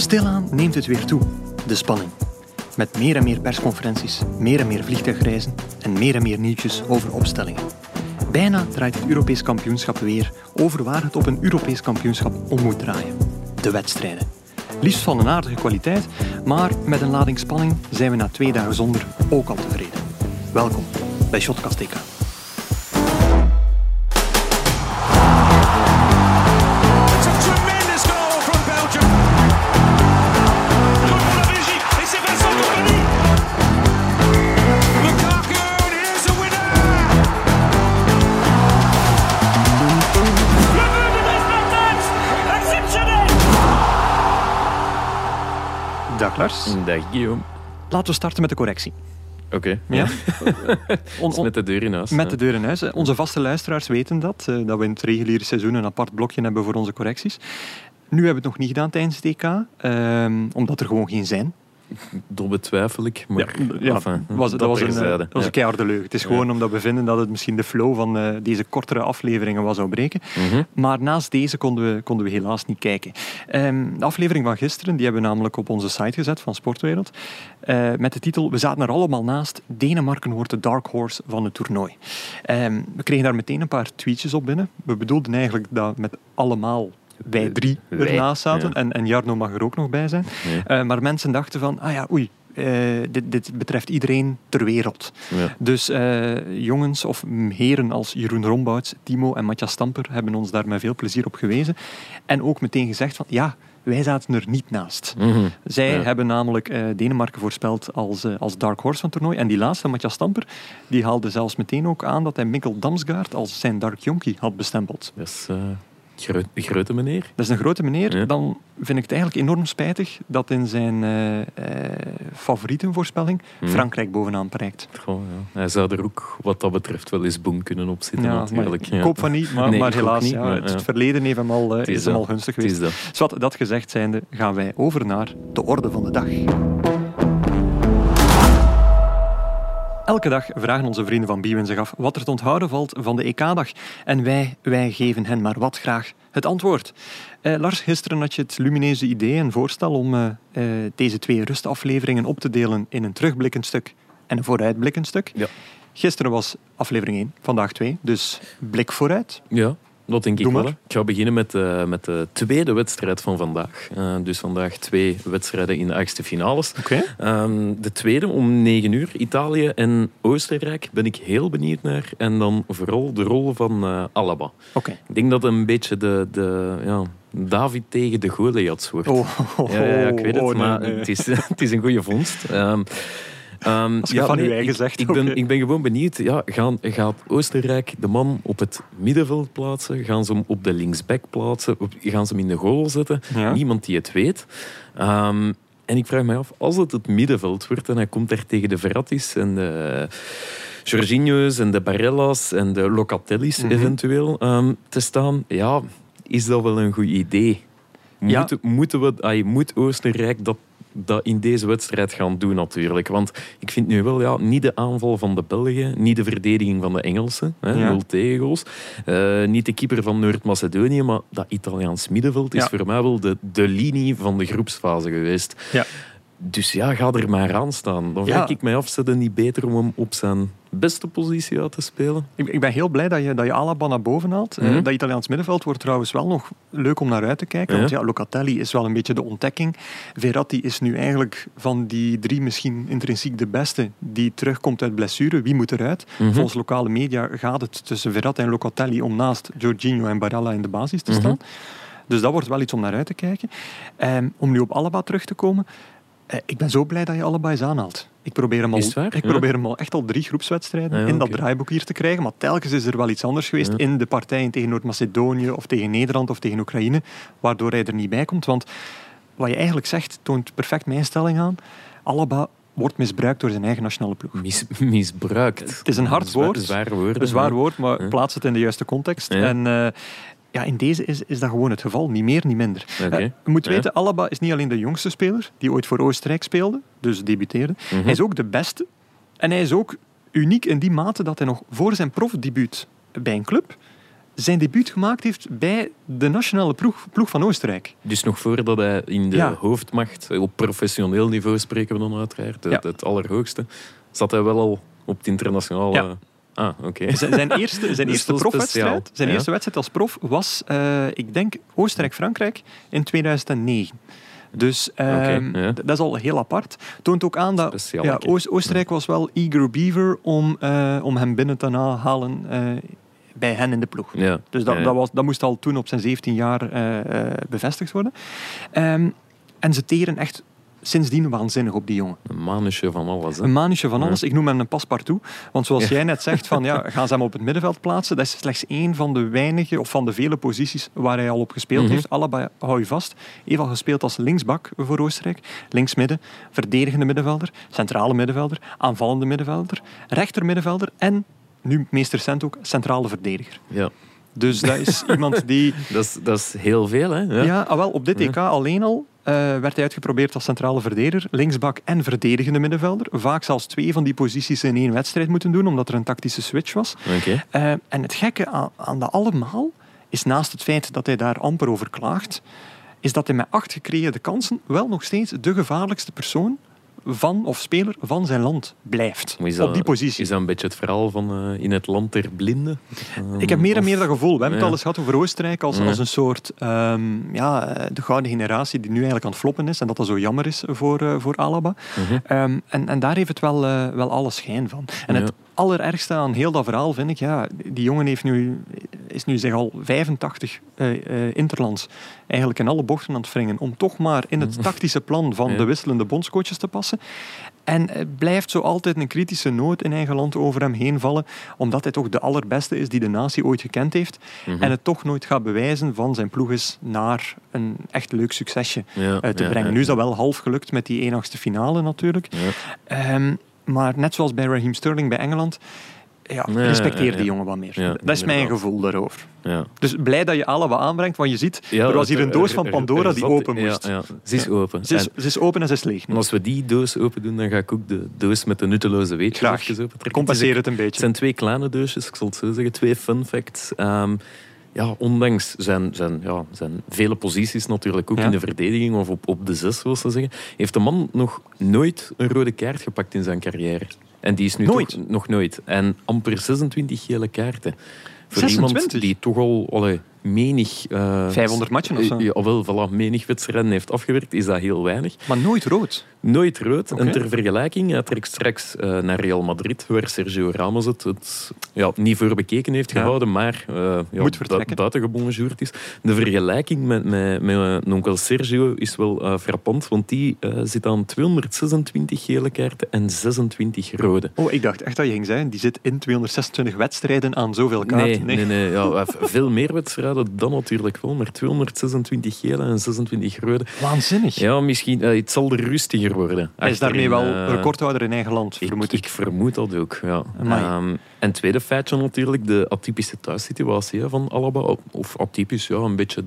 Stilaan neemt het weer toe, de spanning. Met meer en meer persconferenties, meer en meer vliegtuigreizen en meer nieuwtjes over opstellingen. Bijna draait het Europees kampioenschap weer over waar het op een Europees kampioenschap om moet draaien. De wedstrijden. Liefst van een aardige kwaliteit, maar met een lading spanning zijn we na 2 dagen zonder ook al tevreden. Welkom bij Shotcast EK. Dag Lars. Dag Guillaume. Laten we starten met de correctie. Oké. Ja? Met de deur in huis. Met de deur in huis. Onze vaste luisteraars weten dat we in het reguliere seizoen een apart blokje hebben voor onze correcties. Nu hebben we het nog niet gedaan tijdens het EK, omdat er gewoon geen zijn. Dat betwijfel ik, maar dat was een keiharde leugen. Het is gewoon omdat we vinden dat het misschien de flow van deze kortere afleveringen wel zou breken. Mm-hmm. Maar naast deze konden we helaas niet kijken. De aflevering van gisteren die hebben we namelijk op onze site gezet van Sportwereld. Met de titel We zaten er allemaal naast. Denemarken wordt de dark horse van het toernooi. We kregen daar meteen een paar tweetjes op binnen. We bedoelden eigenlijk dat met allemaal wij 3 ernaast zaten. Ja. En Jarno mag er ook nog bij zijn. Ja. Maar mensen dachten van, dit betreft iedereen ter wereld. Ja. Dus jongens of heren als Jeroen Rombouts, Timo en Matthias Stamper hebben ons daar met veel plezier op gewezen. En ook meteen gezegd van, wij zaten er niet naast. Mm-hmm. Zij hebben namelijk Denemarken voorspeld als dark horse van het toernooi. En die laatste, Matthias Stamper, die haalde zelfs meteen ook aan dat hij Mikkel Damsgaard als zijn dark jonkie had bestempeld. Yes, grote meneer? Dat is een grote meneer. Ja. Dan vind ik het eigenlijk enorm spijtig dat in zijn favorietenvoorspelling Frankrijk bovenaan prijkt. Goh, ja. Hij zou er ook wat dat betreft wel eens boem kunnen opzitten natuurlijk. Ik hoop van niet, maar helaas. Niet, het verleden heeft hem al, is hem al gunstig geweest. Dus wat dat gezegd zijnde, gaan wij over naar de orde van de dag. Elke dag vragen onze vrienden van Bwin zich af wat er te onthouden valt van de EK-dag. En wij geven hen maar wat graag het antwoord. Lars, gisteren had je het lumineuze idee en voorstel om deze 2 rustafleveringen op te delen in een terugblikkend stuk en een vooruitblikkend stuk. Ja. Gisteren was aflevering 1, vandaag 2, dus blik vooruit. Ja. Dat denk ik wel. Ik ga beginnen met de tweede wedstrijd van vandaag. Dus vandaag 2 wedstrijden in de 8e finales. Okay. De tweede om 9 uur, Italië en Oostenrijk, ben ik heel benieuwd naar. En dan vooral de rol van Alaba. Okay. Ik denk dat het een beetje de David tegen de Goliaths wordt. Ja, ik weet het, maar nee. Het is een goede vondst. Als je van je eigen zegt. Ik ben gewoon benieuwd. Ja, gaat Oostenrijk de man op het middenveld plaatsen? Gaan ze hem op de linksback plaatsen? Gaan ze hem in de goal zetten? Ja. Niemand die het weet. En ik vraag me af, als het middenveld wordt en hij komt daar tegen de Verratti's en de Jorginho's en de Barella's en de Locatelli's eventueel te staan, is dat wel een goed idee? Moet Oostenrijk dat in deze wedstrijd gaan doen natuurlijk. Want ik vind nu wel, niet de aanval van de Belgen, niet de verdediging van de Engelsen, 0 tegengoals, niet de keeper van Noord-Macedonië, maar dat Italiaans middenveld is voor mij wel de linie van de groepsfase geweest. Ja. Dus ga er maar aan staan. Dan vraag ik mij af, zit het niet beter om hem op zijn beste positie uit te spelen? Ik ben heel blij dat je Alaba naar boven haalt. Dat Italiaans middenveld wordt trouwens wel nog leuk om naar uit te kijken. Want Locatelli is wel een beetje de ontdekking. Verratti is nu eigenlijk van die 3 misschien intrinsiek de beste die terugkomt uit blessure. Wie moet eruit? Volgens lokale media gaat het tussen Verratti en Locatelli om naast Jorginho en Barella in de basis te staan. Dus dat wordt wel iets om naar uit te kijken. Om nu op Alaba terug te komen. Ik ben zo blij dat je Alaba eens aanhaalt. Ik probeer hem al echt al 3 groepswedstrijden in dat draaiboek hier te krijgen. Maar telkens is er wel iets anders geweest in de partijen tegen Noord-Macedonië of tegen Nederland of tegen Oekraïne, waardoor hij er niet bij komt. Want wat je eigenlijk zegt, toont perfect mijn stelling aan. Alaba wordt misbruikt door zijn eigen nationale ploeg. Misbruikt? Het is een hard woord. Een zwaar woord, maar plaats het in de juiste context. Ja. En in deze is dat gewoon het geval. Niet meer, niet minder. Okay. Je moet weten, Alaba is niet alleen de jongste speler die ooit voor Oostenrijk speelde, dus debuteerde. Hij is ook de beste. En hij is ook uniek in die mate dat hij nog voor zijn profdebuut bij een club zijn debuut gemaakt heeft bij de nationale ploeg van Oostenrijk. Dus nog voordat hij in de hoofdmacht, op professioneel niveau spreken we dan uiteraard, het allerhoogste, zat hij wel al op het internationale... Ja. Oké. Zijn eerste profwedstrijd, zijn eerste wedstrijd als prof was, ik denk, Oostenrijk-Frankrijk in 2009. Dus dat is al heel apart. Toont ook aan dat Oostenrijk was wel eager beaver om hem binnen te halen bij hen in de ploeg. Ja. Dus dat moest al toen op zijn 17 jaar bevestigd worden. En ze teren echt sindsdien waanzinnig op die jongen. Een manusje van alles. Hè? Een manusje van alles. Ik noem hem een paspartout. Want zoals jij net zegt, gaan ze hem op het middenveld plaatsen. Dat is slechts één van de weinige of van de vele posities waar hij al op gespeeld heeft. Allebei, hou je vast. Heeft al gespeeld als linksbak voor Oostenrijk. Linksmidden, verdedigende middenvelder, centrale middenvelder, aanvallende middenvelder, rechter middenvelder en, nu meest recent ook, centrale verdediger. Ja. Dus dat is iemand die... dat is heel veel, hè? Ja, wel, op dit EK alleen al werd hij uitgeprobeerd als centrale verdediger, linksbak en verdedigende middenvelder. Vaak zelfs 2 van die posities in 1 wedstrijd moeten doen, omdat er een tactische switch was. Okay. En het gekke aan dat allemaal is, naast het feit dat hij daar amper over klaagt, is dat hij met 8 gecreëerde kansen wel nog steeds de gevaarlijkste persoon of speler van zijn land blijft. Op die positie. Is dat een beetje het verhaal van in het land der blinden? Ik heb meer en meer dat gevoel. We hebben het al eens gehad over Oostenrijk als een soort de gouden generatie die nu eigenlijk aan het floppen is en dat zo jammer is voor Alaba. En daar heeft het wel alle schijn van. En het allerergste aan heel dat verhaal vind ik, die jongen is nu zich al 85 interlands eigenlijk in alle bochten aan het wringen om toch maar in het tactische plan van de wisselende bondscoaches te passen. En blijft zo altijd een kritische noot in eigen land over hem heen vallen, omdat hij toch de allerbeste is die de natie ooit gekend heeft. En het toch nooit gaat bewijzen van zijn ploeg is naar een echt leuk succesje te brengen. Nu is dat wel half gelukt met die 1/8 finale natuurlijk. Maar net zoals bij Raheem Sterling bij Engeland, respecteer die jongen wat meer. Dat is mijn gevoel daarover. Ja. Dus blij dat je Alaba aanbrengt, want je ziet, er was hier een doos van Pandora die open moest. Ja. Ze is open. Ze is open en ze is leeg. En als we die doos open doen, dan ga ik ook de doos met de nutteloze weetjes even open trekken. Compenseer het een beetje. Het zijn 2 kleine doosjes, ik zal het zo zeggen, 2 fun facts. Ondanks zijn vele posities natuurlijk ook in de verdediging of op de 6, zoals ze zeggen, heeft de man nog nooit een rode kaart gepakt in zijn carrière. En die is nu nog nooit. En amper 26 gele kaarten. Voor 26? Iemand die toch al menig... 500 matchen of zo? Menig wedstrijden heeft afgewerkt, is dat heel weinig. Maar nooit rood? Nooit rood. Okay. En ter vergelijking, hij trekt straks naar Real Madrid, waar Sergio Ramos het niet voor bekeken heeft gehouden, maar buitengebonjourd is. De vergelijking met onkel Sergio is wel frappant, want die zit aan 226 gele kaarten en 26 rode. Oh, ik dacht echt dat je ging zeggen, die zit in 226 wedstrijden aan zoveel kaarten. Nee. Veel meer wedstrijden dan natuurlijk wel, maar 226 gele en 26 rode. Waanzinnig. Ja, misschien, het zal er rustiger worden. Hij is daarmee wel recordhouder in eigen land, vermoed ik. Ik vermoed dat ook, ja. En tweede feitje natuurlijk, de atypische thuissituatie van Alaba. Of atypisch, een beetje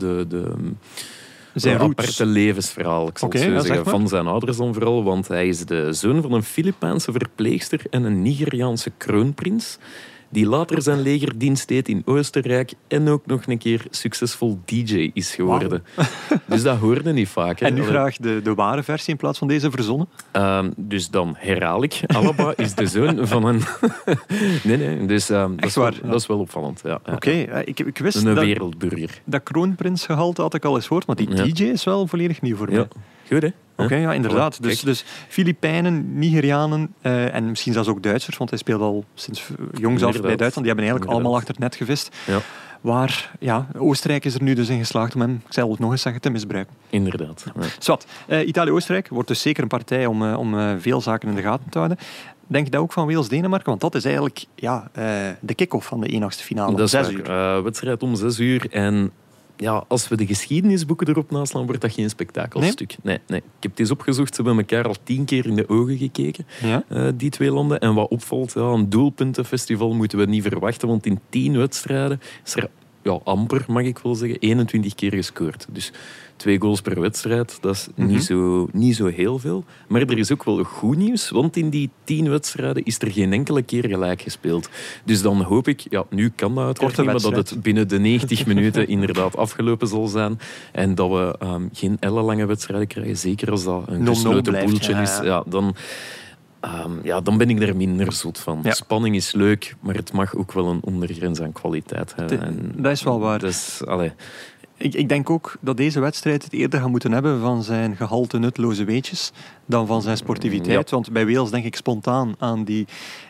zijn aparte levensverhaal, ik zal het zo zeggen, van zijn ouders dan vooral. Want hij is de zoon van een Filipijnse verpleegster en een Nigeriaanse kroonprins, die later zijn legerdienst deed in Oostenrijk en ook nog een keer succesvol DJ is geworden. Wow. Dus dat hoorde niet vaak. Hè. En nu graag de ware versie in plaats van deze verzonnen? Dus dan herhaal ik. Alaba is de zoon van een... nee. Dus dat is wel opvallend. Ja. Oké, ik wist een wereldburger. Dat kroonprinsgehalte had ik al eens gehoord, maar die DJ is wel volledig nieuw voor mij. Goed, hè? Oké, inderdaad. Dus Filipijnen, Nigerianen en misschien zelfs ook Duitsers, want hij speelt al sinds jongs af bij Duitsland. Die hebben eigenlijk allemaal achter het net gevist. Ja. Waar, Oostenrijk is er nu dus in geslaagd om hem, ik zal het nog eens zeggen, te misbruiken. Inderdaad. Italië-Oostenrijk wordt dus zeker een partij om veel zaken in de gaten te houden. Denk je dat ook van Wales-Denemarken? Want dat is eigenlijk de kick-off van de 1/8 finale. Dat is 6 uur. Wedstrijd om 6 uur en... Ja, als we de geschiedenisboeken erop naslaan, wordt dat geen spektakelstuk. Nee. Ik heb het eens opgezocht. Ze hebben elkaar al 10 keer in de ogen gekeken, die 2 landen. En wat opvalt, een doelpuntenfestival moeten we niet verwachten, want in 10 wedstrijden is er amper, mag ik wel zeggen, 21 keer gescoord. Dus 2 goals per wedstrijd, dat is niet zo heel veel. Maar er is ook wel goed nieuws, want in die 10 wedstrijden is er geen enkele keer gelijk gespeeld. Dus dan hoop ik, nu kan dat uiteraard niet, maar dat het binnen de 90 minuten inderdaad afgelopen zal zijn. En dat we geen ellenlange wedstrijden krijgen, zeker als dat een gesloten poeltje is. Ja, dan ben ik er minder zoet van. Ja. Spanning is leuk, maar het mag ook wel een ondergrens aan kwaliteit hebben. Dat is wel waar. Dus, ik denk ook dat deze wedstrijd het eerder gaat moeten hebben van zijn gehalte nutteloze weetjes dan van zijn sportiviteit. Ja. Want bij Wales denk ik spontaan aan die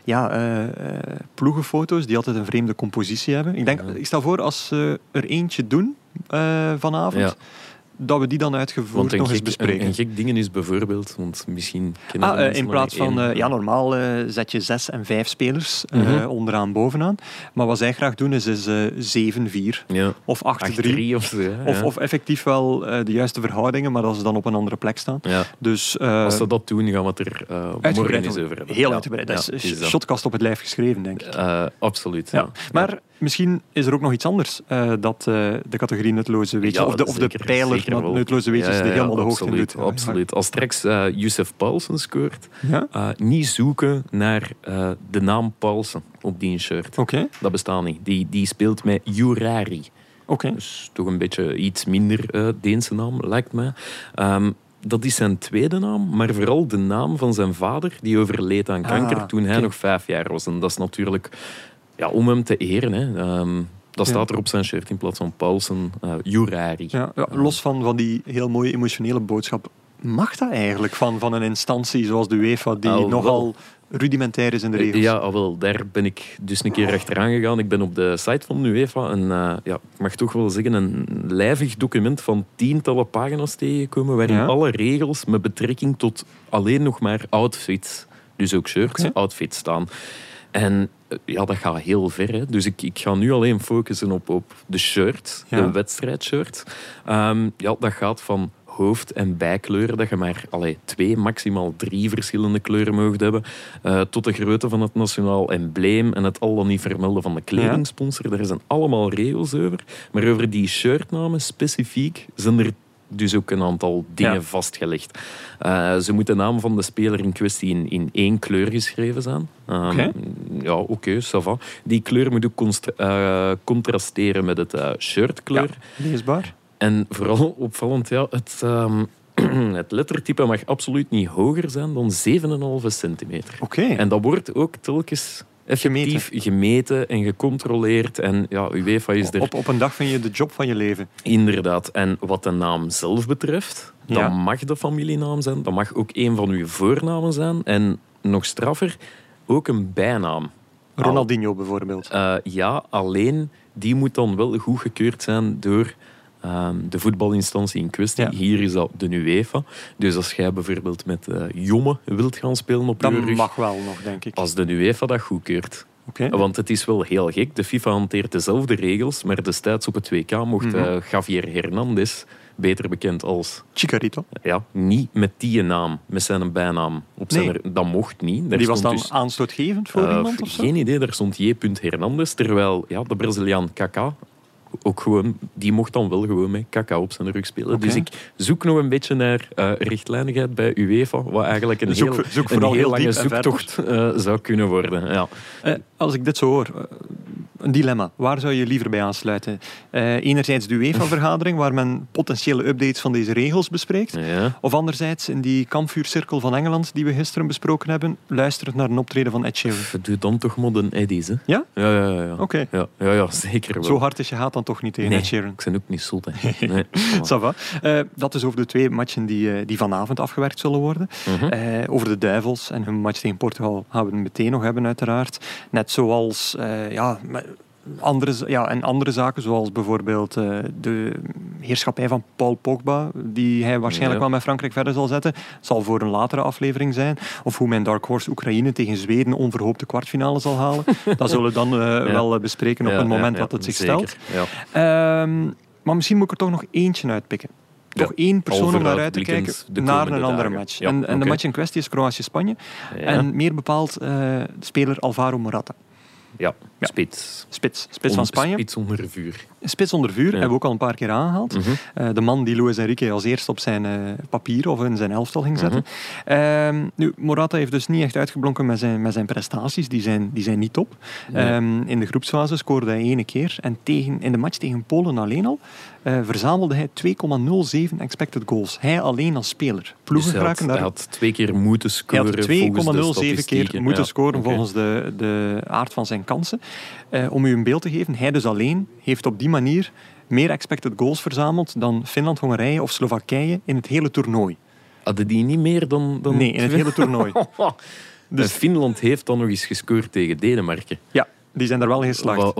ploegenfoto's die altijd een vreemde compositie hebben. Ik stel voor, als ze er eentje doen vanavond... dat we die dan uitgevoerd nog eens bespreken. Een gek ding is bijvoorbeeld, want misschien in plaats van, normaal zet je 6 en 5 spelers onderaan bovenaan. Maar wat zij graag doen is 7-4 of 8-3. Of effectief wel de juiste verhoudingen, maar dat ze dan op een andere plek staan. Ja. Dus, als ze dat doen, gaan we het er morgen eens over hebben. Heel uitgebreid. Dat is shotcast op het lijf geschreven, denk ik. Absoluut. Ja. Maar misschien is er ook nog iets anders dat de categorie nutteloze weetjes, of de pijler nutteloze weetjes die helemaal de hoogte doet. Absoluut. Als straks Youssef Paulsen scoort, niet zoeken naar de naam Paulsen op die shirt. Okay. Dat bestaat niet. Die speelt met Jurari. Okay. Dus toch een beetje iets minder Deense naam, lijkt mij. Dat is zijn tweede naam, maar vooral de naam van zijn vader, die overleed aan kanker toen hij nog 5 jaar was. En dat is natuurlijk om hem te eren. Hè. Dat staat er op zijn shirt in plaats van Paulsen, Jurari. Los van die heel mooie emotionele boodschap, mag dat eigenlijk van een instantie zoals de UEFA, die nogal rudimentair is in de regels? Ja, wel, daar ben ik dus een keer achteraan gegaan. Ik ben op de site van de UEFA en ik mag toch wel zeggen, een lijvig document van tientallen pagina's tegengekomen, waarin alle regels met betrekking tot alleen nog maar outfits, dus ook shirts, outfits staan. En dat gaat heel ver. Hè. Dus ik ga nu alleen focussen op de shirt, de wedstrijdshirt. Dat gaat van hoofd- en bijkleuren, dat je maar 2, maximaal 3 verschillende kleuren mag hebben, tot de grootte van het nationaal embleem en het al dan niet vermelden van de kledingsponsor. Daar zijn allemaal regels over. Maar over die shirtnamen specifiek zijn er dus ook een aantal dingen vastgelegd. Ze moet de naam van de speler in kwestie in 1 kleur geschreven zijn. Ça va. Die kleur moet ook contrasteren met het shirtkleur. Ja, leesbaar. En vooral opvallend, het lettertype mag absoluut niet hoger zijn dan 7,5 centimeter. En dat wordt ook telkens effectief gemeten en gecontroleerd. En UEFA is er... Op een dag vind je de job van je leven. Inderdaad. En wat de naam zelf betreft, dan mag de familienaam zijn. Dat mag ook een van uw voornamen zijn. En nog straffer, ook een bijnaam. Ronaldinho bijvoorbeeld. Alleen die moet dan wel goedgekeurd zijn door de voetbalinstantie in kwestie. Hier is dat de UEFA. Dus als jij bijvoorbeeld met Jomme wilt gaan spelen op je rug... Dat mag wel nog, denk ik. Als de UEFA dat goedkeurt. Want het is wel heel gek. De FIFA hanteert dezelfde regels, maar destijds op het WK mocht Javier Hernandez, beter bekend als... Chicharito. Niet met die naam, met zijn bijnaam. Dat mocht niet. Die was dan aanstootgevend voor iemand of zo? Geen idee, daar stond J. Hernandez, terwijl de Braziliaan Kaká ook gewoon, die mocht dan wel gewoon met Kaká op zijn rug spelen. Dus ik zoek nog een beetje naar rechtlijnigheid bij UEFA, wat eigenlijk een heel lange zoektocht zou kunnen worden. Ja. Als ik dit zo hoor, een dilemma. Waar zou je liever bij aansluiten? Enerzijds de UEFA-vergadering, waar men potentiële updates van deze regels bespreekt. Of anderzijds in die kampvuurcirkel van Engeland, die we gisteren besproken hebben, luisterend naar een optreden van Ed Sheeran. Doe dan toch Modern Eddies, hè? Ja? Ja. Oké. Ja, zeker wel. Zo hard is je gaat dan toch niet tegen Ed Sheeran? Ik ben ook niet zot. Nee. Dat is over de 2 matchen die vanavond afgewerkt zullen worden. Over de Duivels en hun match tegen Portugal gaan we het meteen nog hebben, uiteraard. Net zoals andere zaken, zoals bijvoorbeeld de heerschappij van Paul Pogba, die hij waarschijnlijk wel met Frankrijk verder zal zetten, zal voor een latere aflevering zijn. Of hoe mijn Dark Horse Oekraïne tegen Zweden onverhoopt de kwartfinale zal halen. Dat zullen we dan wel bespreken op het moment dat het zich stelt. Maar misschien moet ik er toch nog eentje uitpikken. Toch 1 persoon om naar uit te kijken naar een andere match. En de match in kwestie is Kroatië-Spanje. En meer bepaald de speler Alvaro Morata. Spits. Spits van Spanje. Spits onder vuur. Spits onder vuur, hebben we ook al een paar keer aangehaald. De man die Luis Enrique als eerste op zijn papier of in zijn elftal ging zetten. Nu, Morata heeft dus niet echt uitgeblonken met zijn prestaties. Die zijn niet top. In de groepsfase scoorde hij 1 keer. En in de match tegen Polen alleen al verzamelde hij 2,07 expected goals. Hij alleen als speler. Dus hij had 2 keer moeten scoren. Hij had 2,07 keer moeten scoren volgens de aard van zijn kansen. Om u een beeld te geven, hij dus alleen heeft op die manier meer expected goals verzameld dan Finland, Hongarije of Slowakije in het hele toernooi. Hadden die niet meer dan... Nee, in het hele toernooi. Dus Finland heeft dan nog eens gescoord tegen Denemarken. Ja, die zijn er wel geslaagd.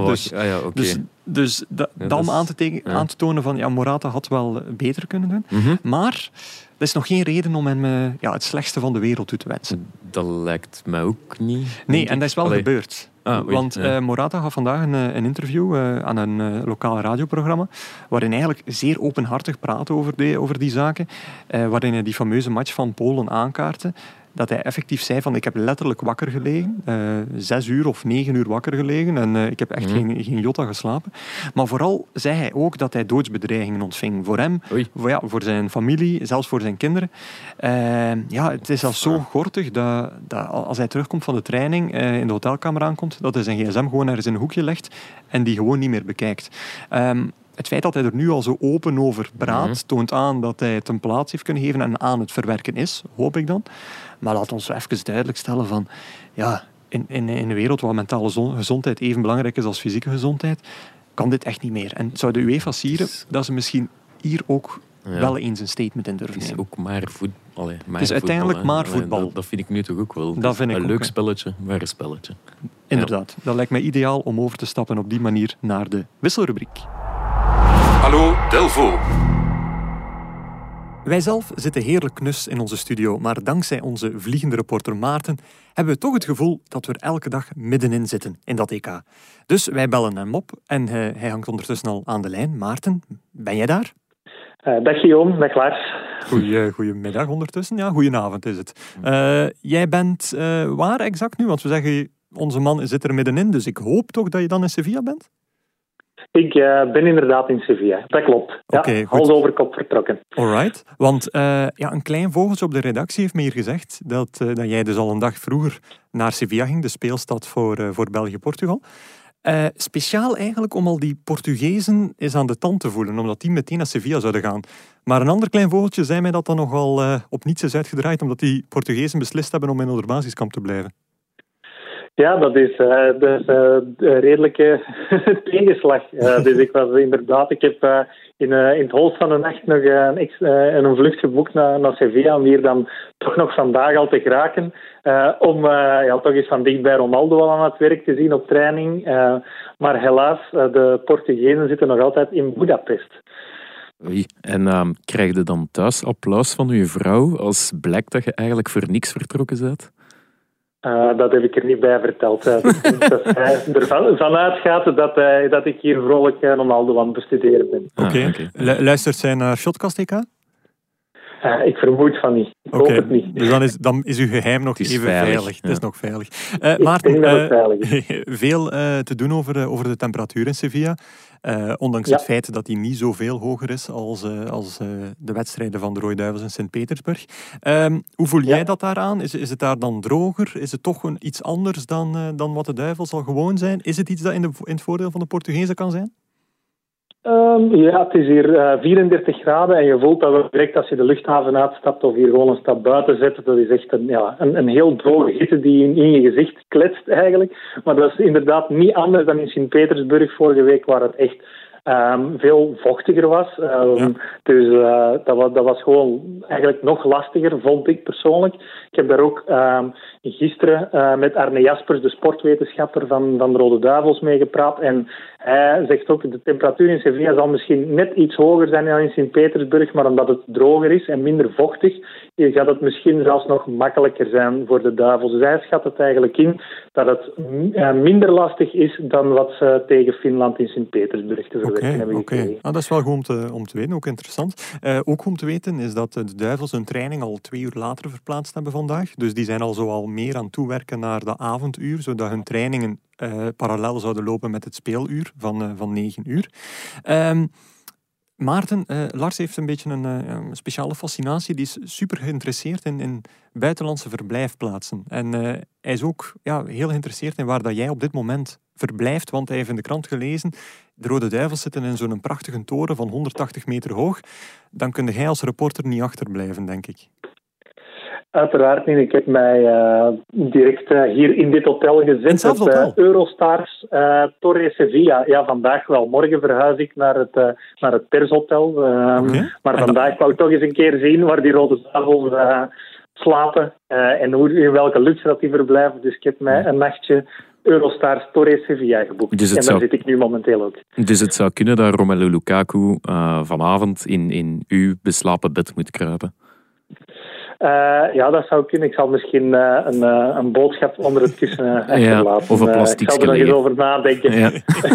Dus om aan te tonen van Morata had wel beter kunnen doen. Maar dat is nog geen reden om hem het slechtste van de wereld toe te wensen. Dat lijkt mij ook niet. Nee, en dat is wel gebeurd. Want Morata gaf vandaag een interview aan een lokaal radioprogramma waarin hij eigenlijk zeer openhartig praatte over die zaken. Waarin hij die fameuze match van Polen aankaartte. Dat hij effectief zei van ik heb letterlijk wakker gelegen. 6 uur of 9 uur wakker gelegen. En ik heb echt geen jota geslapen. Maar vooral zei hij ook dat hij doodsbedreigingen ontving. Voor hem, voor zijn familie, zelfs voor zijn kinderen. Het is zelfs zo gortig dat als hij terugkomt van de training, in de hotelkamer aankomt, dat hij zijn gsm gewoon ergens in een hoekje legt en die gewoon niet meer bekijkt. Het feit dat hij er nu al zo open over praat, toont aan dat hij het een plaats heeft kunnen geven en aan het verwerken is, hoop ik dan. Maar laat ons even duidelijk stellen van, in een wereld waar mentale gezondheid even belangrijk is als fysieke gezondheid, kan dit echt niet meer. En zou de UEFA sieren dat ze misschien hier ook wel eens een statement in durven nemen. Het is ook maar voetbal. Het is uiteindelijk maar voetbal. Dat vind ik nu toch ook wel. Dat vind ik een leuk spelletje, maar een spelletje. Inderdaad, dat lijkt mij ideaal om over te stappen op die manier naar de wisselrubriek. Hallo Delvo. Wij zelf zitten heerlijk knus in onze studio, maar dankzij onze vliegende reporter Maarten hebben we toch het gevoel dat we er elke dag middenin zitten in dat EK. Dus wij bellen hem op en hij hangt ondertussen al aan de lijn. Maarten, ben jij daar? Dag Guillaume, dag Lars. Goedemiddag ondertussen. Ja, goedenavond is het. Jij bent waar exact nu? Want we zeggen, onze man zit er middenin, dus ik hoop toch dat je dan in Sevilla bent? Ik ben inderdaad in Sevilla, dat klopt. Ja, hals over kop vertrokken. Alright, want een klein vogeltje op de redactie heeft me hier gezegd dat jij dus al een dag vroeger naar Sevilla ging, de speelstad voor België-Portugal. Speciaal eigenlijk om al die Portugezen eens aan de tand te voelen, omdat die meteen naar Sevilla zouden gaan. Maar een ander klein vogeltje zei mij dat dan nogal op niets is uitgedraaid, omdat die Portugezen beslist hebben om in onder basiskamp te blijven. Ja, dat is een redelijke tegenslag. Dus ik was inderdaad, ik heb in het holst van de nacht nog een vlucht geboekt naar Sevilla om hier dan toch nog vandaag al te geraken. Om toch eens van dichtbij Ronaldo al aan het werk te zien op training. Maar helaas, de Portugezen zitten nog altijd in Budapest. Oei. En krijg je dan thuis applaus van je vrouw als blijkt dat je eigenlijk voor niks vertrokken bent? Dat heb ik er niet bij verteld. Dat hij ervan uitgaat dat ik hier vrolijk Ronaldo aan het bestuderen ben. Oké. Luistert zij naar Shotcast EK? Ik vermoed van niet. Ik hoop het niet. Dus dan is uw geheim nog even veilig. Het is nog veilig. Maarten, veel te doen over de temperatuur in Sevilla. Ondanks het feit dat die niet zoveel hoger is als de wedstrijden van de Rode Duivels in Sint-Petersburg. Hoe voel jij dat daaraan? Is het daar dan droger? Is het toch iets anders dan wat de Duivels al gewoon zijn? Is het iets dat in het voordeel van de Portugezen kan zijn? Het is hier 34 graden en je voelt dat wel direct als je de luchthaven uitstapt of hier gewoon een stap buiten zet. Dat is echt een heel droge hitte die in je gezicht kletst eigenlijk. Maar dat is inderdaad niet anders dan in Sint-Petersburg vorige week, waar het echt veel vochtiger was. Dus dat was gewoon eigenlijk nog lastiger, vond ik persoonlijk. Ik heb daar ook gisteren met Arne Jaspers, de sportwetenschapper van de Rode Duivels, mee gepraat. En hij zegt ook, de temperatuur in Sevilla zal misschien net iets hoger zijn dan in Sint-Petersburg, maar omdat het droger is en minder vochtig, gaat het misschien zelfs nog makkelijker zijn voor de Duivels. Dus hij schat het eigenlijk in dat het minder lastig is dan wat ze tegen Finland in Sint-Petersburg te verwerken hebben gekregen. Dat is wel goed om te weten, ook interessant. Ook om te weten is dat de Duivels hun training al 2 uur later verplaatst hebben vandaag. Dus die zijn al meer aan toewerken naar de avonduur, zodat hun trainingen parallel zouden lopen met het speeluur van 9 uur. Maarten, Lars heeft een beetje een speciale fascinatie. Die is super geïnteresseerd in buitenlandse verblijfplaatsen. En hij is ook heel geïnteresseerd in waar dat jij op dit moment verblijft. Want hij heeft in de krant gelezen, de Rode Duivels zitten in zo'n prachtige toren van 180 meter hoog. Dan kun jij als reporter niet achterblijven, denk ik. Uiteraard niet. Ik heb mij direct hier in dit hotel gezet. Het Eurostars Torre Sevilla. Ja, vandaag wel. Morgen verhuis ik naar het pershotel. Maar vandaag wou ik toch eens een keer zien waar die Rode Duivels slapen. En in welke luxe dat die verblijven. Dus ik heb mij een nachtje Eurostars Torre Sevilla geboekt. Dus en daar zit ik nu momenteel ook. Dus het zou kunnen dat Romelu Lukaku vanavond in uw beslapen bed moet kruipen? Ja, dat zou kunnen. Ik zal misschien een boodschap onder het kussen achterlaten. Of een plastic. Ik zal er nog eens over nadenken. Ja.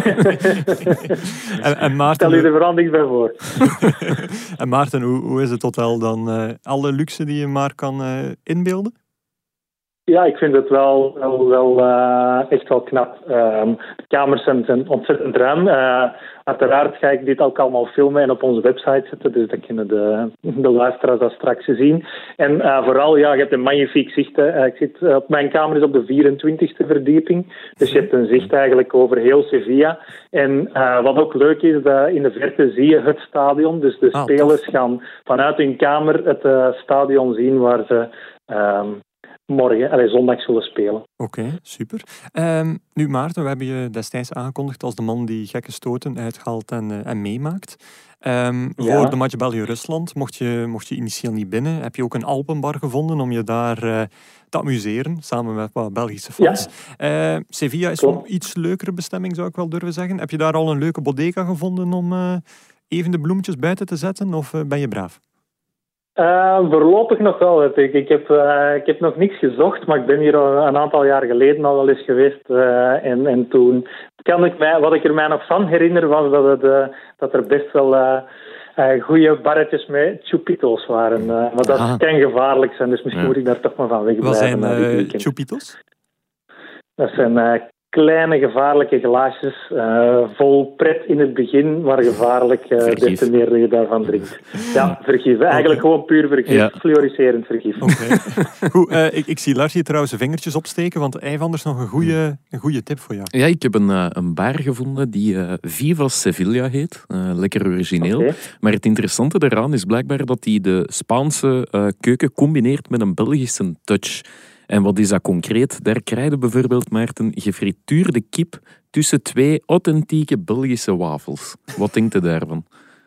en Maarten, stel je er vooral niks bij voor. En Maarten, hoe is het hotel dan? Alle luxe die je maar kan inbeelden? Ja, ik vind het wel echt wel knap. De kamers zijn ontzettend ruim. Uiteraard ga ik dit ook allemaal filmen en op onze website zetten, dus dat kunnen de luisteraars dat straks zien. En vooral, je hebt een magnifiek zicht. Mijn kamer is op de 24e verdieping, dus je hebt een zicht eigenlijk over heel Sevilla. En wat ook leuk is, in de verte zie je het stadion, dus de spelers gaan vanuit hun kamer het stadion zien waar ze zondag zullen spelen. Oké, super. Nu Maarten, we hebben je destijds aangekondigd als de man die gekke stoten uithaalt en meemaakt. Voor de match België-Rusland mocht je initieel niet binnen. Heb je ook een Alpenbar gevonden om je daar te amuseren, samen met wat Belgische fans. Ja. Sevilla is een iets leukere bestemming, zou ik wel durven zeggen. Heb je daar al een leuke bodega gevonden om even de bloemetjes buiten te zetten, of ben je braaf? Voorlopig nog wel. Ik heb nog niks gezocht, maar ik ben hier een aantal jaar geleden al wel eens geweest. En toen wat ik er mij nog van herinner, was dat er best wel goede barretjes met chupitos waren. Maar dat kan gevaarlijk zijn, dus misschien moet ik daar toch maar van wegblijven. Wat zijn chupitos? Dat zijn kleine gevaarlijke glaasjes, vol pret in het begin, maar gevaarlijk des te meer je daarvan drinkt. Ja, vergif. Eigenlijk gewoon puur vergif. Ja. Fluoriserend vergif. Goed, ik zie Lars hier trouwens zijn vingertjes opsteken, want hij heeft anders nog een goede tip voor jou. Ja, ik heb een bar gevonden die Viva Sevilla heet. Lekker origineel. Okay. Maar het interessante daaraan is blijkbaar dat hij de Spaanse keuken combineert met een Belgische touch. En wat is dat concreet? Daar krijg je bijvoorbeeld, Maarten, gefrituurde kip tussen 2 authentieke Belgische wafels. Wat denkt u daarvan?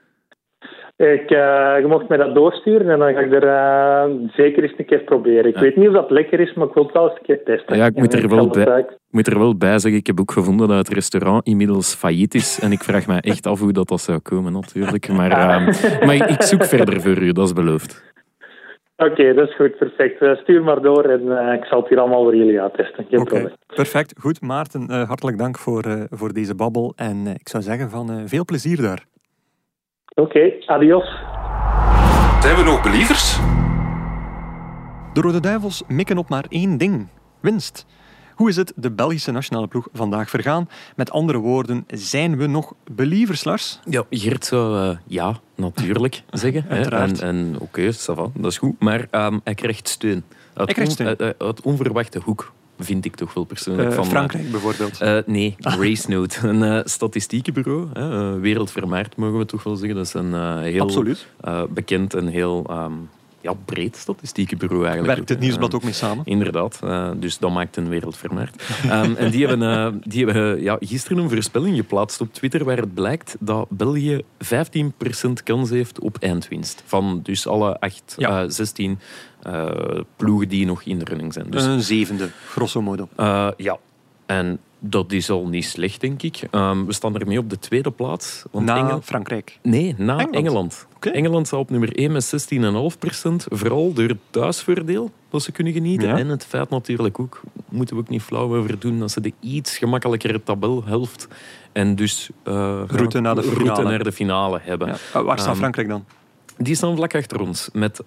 Je mocht mij dat doorsturen en dan ga ik er zeker eens een keer proberen. Ik weet niet of dat lekker is, maar ik wil het wel eens een keer testen. Ja, ik moet er wel bij zeggen, ik heb ook gevonden dat het restaurant inmiddels failliet is. En ik vraag me echt af hoe dat zou komen, natuurlijk. Maar ik zoek verder voor u, dat is beloofd. Oké, dat is goed, perfect. Stuur maar door en ik zal het hier allemaal voor jullie uittesten. Oké, perfect. Goed, Maarten, hartelijk dank voor deze babbel. En ik zou zeggen van veel plezier daar. Oké, adios. Zijn we nog believers? De Rode Duivels mikken op maar één ding. Winst. Hoe is het de Belgische nationale ploeg vandaag vergaan? Met andere woorden, zijn we nog believers, Lars? Ja, Geert zou ja, natuurlijk zeggen. Uiteraard. En oké, ça va, dat is goed. Maar hij krijgt steun. Uit onverwachte hoek, vind ik toch wel persoonlijk. Van Frankrijk bijvoorbeeld? Nee, RaceNote. Een statistiekenbureau. Wereldvermaard, mogen we toch wel zeggen. Dat is een heel bekend en heel... breed statistiekenbureau eigenlijk. Werkt het Nieuwsblad ook mee samen? Inderdaad, dus dat maakt een wereldvermaard. En die hebben gisteren een voorspelling geplaatst op Twitter waar het blijkt dat België 15% kans heeft op eindwinst. Van dus alle 16 ploegen die nog in de running zijn. Dus, een 7e, grosso modo. Ja, en dat is al niet slecht, denk ik. We staan ermee op de tweede plaats. Na Frankrijk? Nee, na Engeland. Okay. Engeland staat op nummer 1 met 16,5%. Vooral door het thuisvoordeel dat ze kunnen genieten. Ja. En het feit natuurlijk ook, moeten we ook niet flauw over doen, dat ze de iets gemakkelijkere tabelhelft en dus route naar de finale hebben. Ja. Waar staat Frankrijk dan? Die staan vlak achter ons met 11,8%.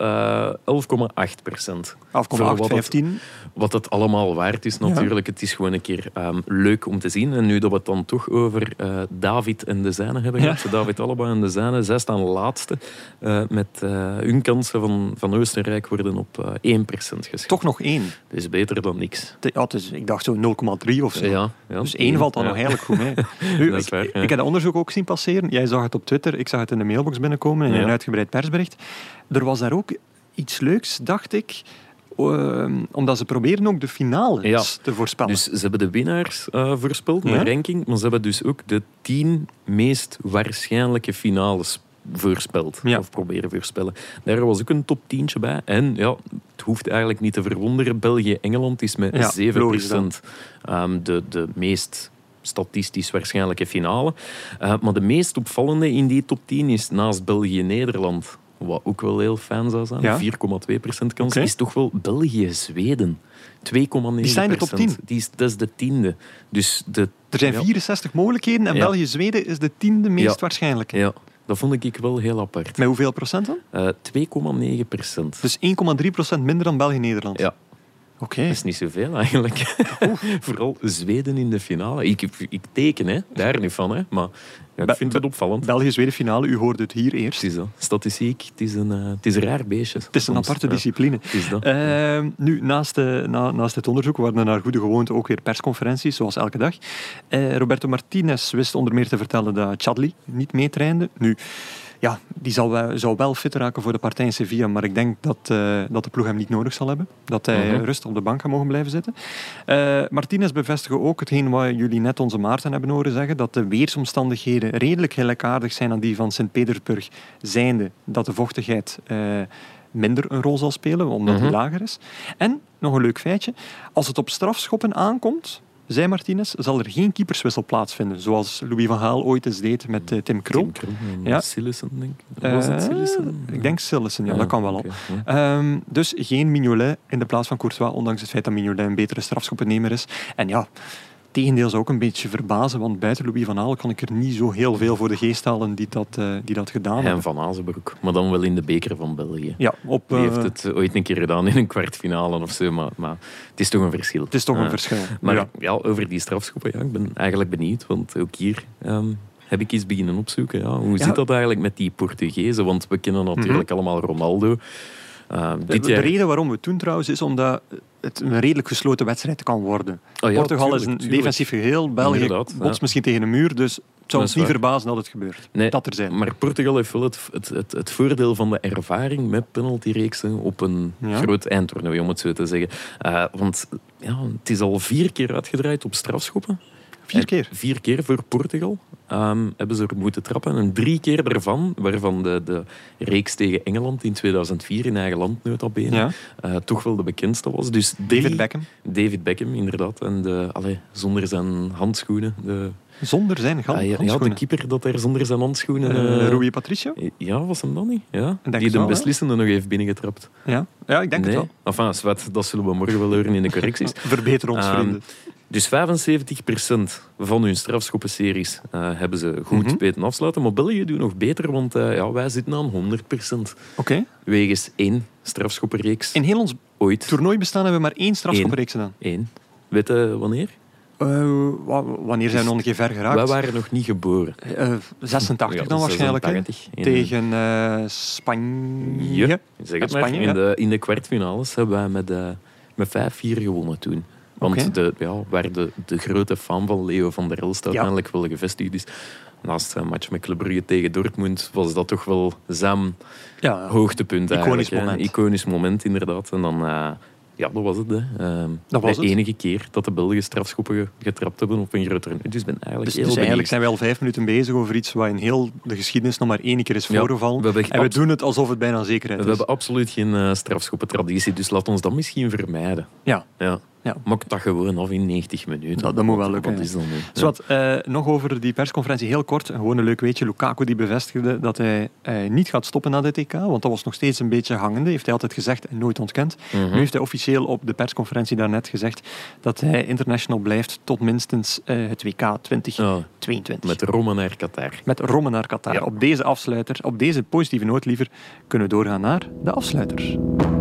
11,8, 15. Wat het allemaal waard is natuurlijk. Ja. Het is gewoon een keer leuk om te zien. En nu dat we het dan toch over David en de zijnen hebben gehad. David Alaba en de zijnen. Zij staan laatste. Met hun kansen van Oostenrijk worden op 1% geschat. Toch nog 1. Dat is beter dan niks. Ik dacht zo 0,3 of zo. Ja, dus 1 valt dan nog eigenlijk goed mee. Nu, ik heb dat onderzoek ook zien passeren. Jij zag het op Twitter. Ik zag het in de mailbox binnenkomen. In een uitgebreid persbericht. Er was daar ook iets leuks, dacht ik. Omdat ze proberen ook de finales te voorspellen. Dus ze hebben de winnaars voorspeld, een ranking. Maar ze hebben dus ook de 10 meest waarschijnlijke finales voorspeld. Of proberen voorspellen. Daar was ook een top 10 bij. En het hoeft eigenlijk niet te verwonderen. België-Engeland is met 7% de meest statistisch waarschijnlijke finale. Maar de meest opvallende in die top 10 is naast België-Nederland, wat ook wel heel fijn zou zijn, 4,2% kans, is toch wel België-Zweden. 2,9%. Die zijn de top 10? Dat is de 10e. Dus er zijn 64 mogelijkheden en België-Zweden is de 10e meest waarschijnlijke. Ja, dat vond ik wel heel apart. Met hoeveel procent dan? 2,9%. Dus 1,3% minder dan België-Nederland? Ja. Okay. Dat is niet zoveel eigenlijk. Vooral Zweden in de finale. Ik teken daar niet van, hè. Maar ik vind het opvallend. België-Zweden finale, u hoorde het hier eerst. Het is dat. Statistiek, het is een raar beestje. Het is een aparte discipline. Het is dat. Nu, naast het onderzoek waren er naar goede gewoonte ook weer persconferenties, zoals elke dag. Roberto Martinez wist onder meer te vertellen dat Chadli niet meetrainde. Nu, ja, die zou wel fit raken voor de partij in Sevilla, maar ik denk dat de ploeg hem niet nodig zal hebben. Dat hij rustig op de bank kan mogen blijven zitten. Martinez bevestigde ook hetgeen wat jullie net onze Maarten hebben horen zeggen, dat de weersomstandigheden redelijk gelijkaardig zijn aan die van Sint-Petersburg, zijnde dat de vochtigheid minder een rol zal spelen, omdat die lager is. En, nog een leuk feitje, als het op strafschoppen aankomt, zei Martinez, zal er geen keeperswissel plaatsvinden, zoals Louis van Gaal ooit eens deed met Tim Krul. Tim Krul en Sillissen, denk ik. Was het Sillissen? Ik denk Sillissen, dat kan wel al. Ja. Dus geen Mignolet in de plaats van Courtois, ondanks het feit dat Mignolet een betere strafschoppennemer is. En ja, tegendeel zou ook een beetje verbazen, want buiten Louis van Gaal kan ik er niet zo heel veel voor de geest halen die dat gedaan hebben. En Van Azenbroek, maar dan wel in de beker van België. Ja, die heeft het ooit een keer gedaan in een kwartfinale of zo, maar het is toch een verschil. Het is toch een verschil. Maar over die strafschoppen, ik ben eigenlijk benieuwd, want ook hier heb ik iets beginnen opzoeken. Ja. Hoe zit dat eigenlijk met die Portugezen? Want we kennen natuurlijk allemaal Ronaldo. De reden waarom we het doen trouwens is omdat het een redelijk gesloten wedstrijd kan worden. Portugal is een defensief geheel, België botst misschien tegen een muur, dus het zou ons niet verbazen dat het gebeurt. Nee, dat er zijn. Maar Portugal heeft wel het voordeel van de ervaring met penaltyreeksen op een groot eindtoernooi, om het zo te zeggen. Want het is al 4 keer uitgedraaid op strafschoppen. 4 keer? 4 keer voor Portugal hebben ze er moeten trappen. En 3 keer daarvan, waarvan de reeks tegen Engeland in 2004 in eigen land nota bene, toch wel de bekendste was. Dus David Beckham, inderdaad. En zonder zijn handschoenen. Zonder zijn handschoenen? Ja, de keeper dat er zonder zijn handschoenen... Rui Patricio? Ja, was hem dan niet? Ja. Die de beslissende nog heeft binnengetrapt. Ja, ik denk het wel. Enfin, dat zullen we morgen wel horen in de correcties. Verbeter ons, vrienden. Dus 75% van hun strafschoppenseries hebben ze goed weten afsluiten. Maar België doet nog beter, want wij zitten aan 100%. Oké. Wegens 1 strafschoppenreeks. In heel ons toernooi bestaan hebben we maar 1 strafschoppenreeks gedaan. 1. Weet je wanneer? Wanneer zijn we nog een keer ver geraakt? Wij waren nog niet geboren. 86 dan waarschijnlijk. 86, tegen Spanje. Ja, zeg het maar. In de kwartfinales hebben wij met 5-4 gewonnen toen. Want waar de grote fan van Leo van der Elst uiteindelijk wel gevestigd is. Naast zijn match met Club Brugge tegen Dortmund was dat toch wel zijn hoogtepunt. Iconisch moment, inderdaad. En dan... dat was het. De enige keer dat de Belgen strafschoppen getrapt hebben op een groot toernooi. Dus ben eigenlijk dus eigenlijk zijn we al 5 minuten bezig over iets wat in heel de geschiedenis nog maar 1 keer is voorgevallen. We doen het alsof het bijna zekerheid is. We hebben absoluut geen strafschoppentraditie, dus laat ons dat misschien vermijden. Ja. Ja. Maak dat gewoon af in 90 minuten. Dat moet wel lukken. Wat is dat nu? Zowat, nog over die persconferentie heel kort. Gewoon een leuk weetje. Lukaku die bevestigde dat hij niet gaat stoppen na dit EK, want dat was nog steeds een beetje hangende. Heeft hij altijd gezegd en nooit ontkend. Nu heeft hij officieel op de persconferentie daarnet gezegd dat hij international blijft tot minstens het WK 2022. Met Rome naar Qatar. Met Rome naar Qatar. Ja. Op deze afsluiter, op deze positieve noot liever, kunnen we doorgaan naar de afsluiter.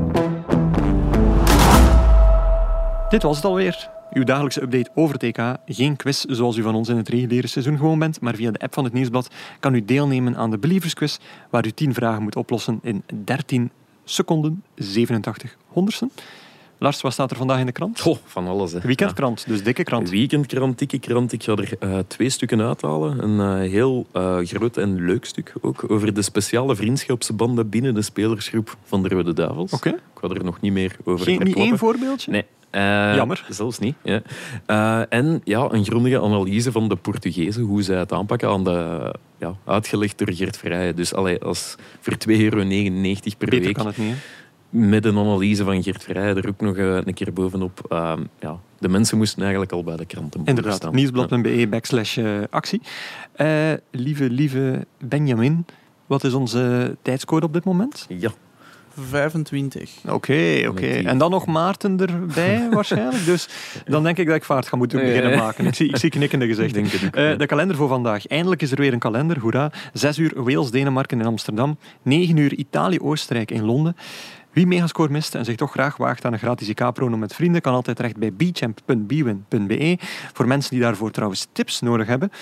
Dit was het alweer. Uw dagelijkse update over het EK. Geen quiz zoals u van ons in het reguliere seizoen gewoon bent, maar via de app van het Nieuwsblad kan u deelnemen aan de Believers Quiz, waar u 10 vragen moet oplossen in 13 seconden, 87 honderdsten. Lars, wat staat er vandaag in de krant? Van alles. Hè. Weekendkrant, dus dikke krant. Weekendkrant, dikke krant. Ik ga er 2 stukken uithalen. Een heel groot en leuk stuk ook over de speciale vriendschapsbanden binnen de spelersgroep van de Rode Duivels. Okay. Ik ga er nog niet meer over verklappen. Niet één voorbeeldje? Nee. Jammer. Zelfs niet. Ja. En een grondige analyse van de Portugezen, hoe zij het aanpakken, aan de, uitgelegd door Gert Verheijen. Dus als voor €2,99 per Beter week. Kan het niet, hè? Met een analyse van Gert Verheijen er ook nog een keer bovenop. De mensen moesten eigenlijk al bij de kranten Inderdaad, staan. nieuwsblad.be/actie. Lieve Benjamin, wat is onze tijdscode op dit moment? Ja. 25. Oké. En dan nog Maarten erbij waarschijnlijk. Dus dan denk ik dat ik vaart ga moeten beginnen maken. Ik zie knikkende gezichten. De kalender voor vandaag. Eindelijk is er weer een kalender, hoera. 6 uur Wales-Denemarken in Amsterdam. 9 uur Italië-Oostenrijk in Londen. Wie Megascore mist en zich toch graag waagt aan een gratis IK-prono met vrienden, kan altijd terecht bij bchamp.bwin.be. Voor mensen die daarvoor trouwens tips nodig hebben.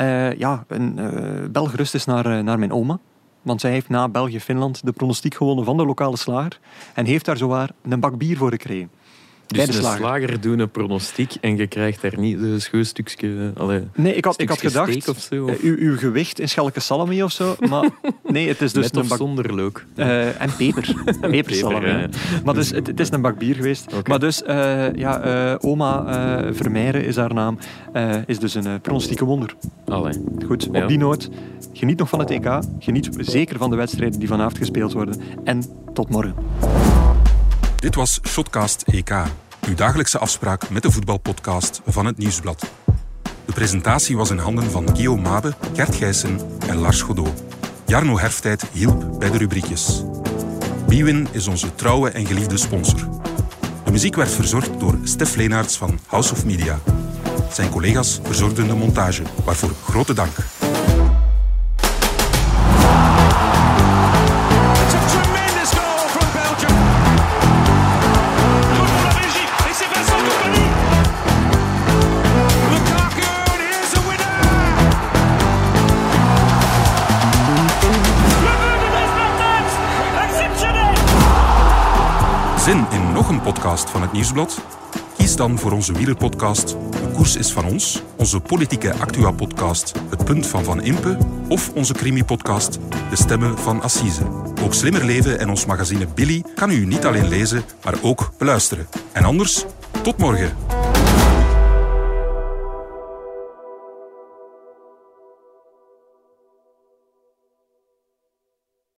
Bel gerust eens naar mijn oma. Want zij heeft na België-Finland de pronostiek gewonnen van de lokale slager. En heeft daar zowaar een bak bier voor gekregen. Dus de slager doet een pronostiek en je krijgt daar niet een scheustukje... Nee, ik had gedacht, of zo, of? Uw gewicht in schalke salami of zo. Maar nee, het is dus met een of bak... zonder leuk. En peper. Pepersalami. Ja. Maar dus, het is een bak bier geweest. Okay. Maar dus, oma Vermeijren is haar naam. Is dus een pronostieke wonder. Allee. Goed, op die noot. Geniet nog van het EK. Geniet zeker van de wedstrijden die vanavond gespeeld worden. En tot morgen. Dit was Shotcast EK, uw dagelijkse afspraak met de voetbalpodcast van het Nieuwsblad. De presentatie was in handen van Guillaume Mabe, Gert Gijssen en Lars Godot. Jarno Herftijd hielp bij de rubriekjes. bwin is onze trouwe en geliefde sponsor. De muziek werd verzorgd door Stef Leenaerts van House of Media. Zijn collega's verzorgden de montage, waarvoor grote dank. Zin in nog een podcast van het Nieuwsblad? Kies dan voor onze wielerpodcast De Koers is van ons, onze politieke Actua-podcast Het Punt van Van Impe of onze crimi-podcast De Stemmen van Assise. Ook Slimmer Leven en ons magazine Billy kan u niet alleen lezen, maar ook beluisteren. En anders, tot morgen.